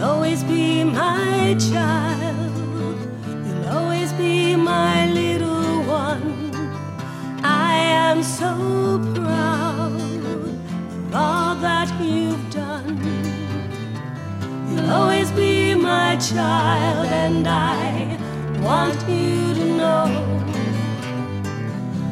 always be my child. You'll always be my little one. I am so proud of all that you've done. You'll always be my child, and I want you to know